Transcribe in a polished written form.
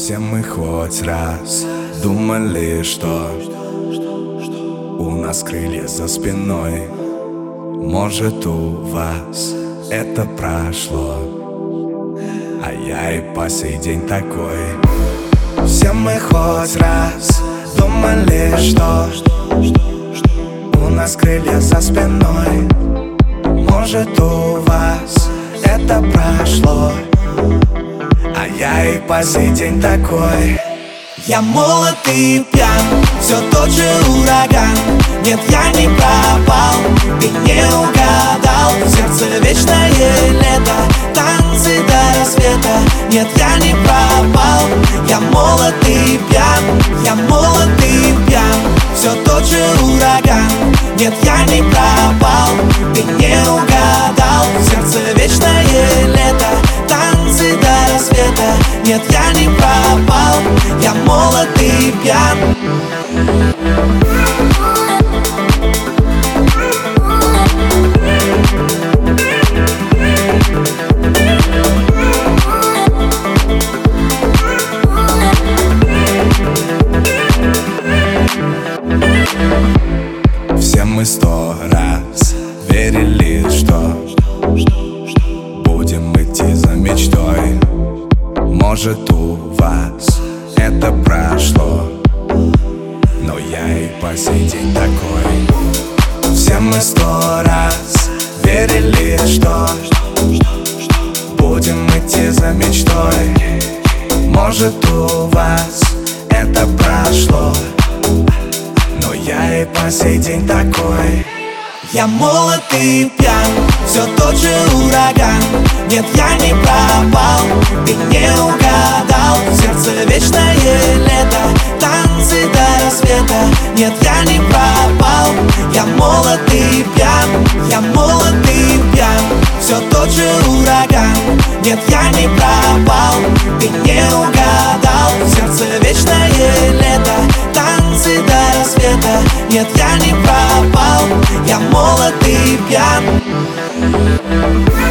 Все мы хоть раз думали, что у нас крылья за спиной. Может, у вас это прошло, а я и по сей день такой. Все мы хоть раз думали, что у нас крылья за спиной. Может, у вас это прошло, а я и по сей день такой. Я молод и пьян, все тот же ураган. Нет, я не пропал, ты не угадал. В сердце вечное лето, танцы до рассвета. Нет, я не пропал, я молод и пьян. Я молод и пьян, все тот же ураган. Нет, я не пропал, ты не угадал. В сердце вечное лето, танцы до рассвета. Нет, я не пропал, я молод и пьян. Все мы 100 раз верили, что будем идти за мечтой. Может, у вас это прошло, но я и по сей день такой. Все мы 100 раз верили, что будем идти за мечтой. Может, у вас это прошло, но я и по сей день такой. Я молод и пьян, все тот же ураган. Нет, я не пропал, ты не угадал. В сердце вечное лето, танцы до рассвета. Нет, я не пропал, я молод и пьян. Я молод и пьян, все тот же ураган. Нет, я не пропал, ты не угадал. В сердце вечное лето, танцы до рассвета. Нет, я не пропал, я молод и пьян.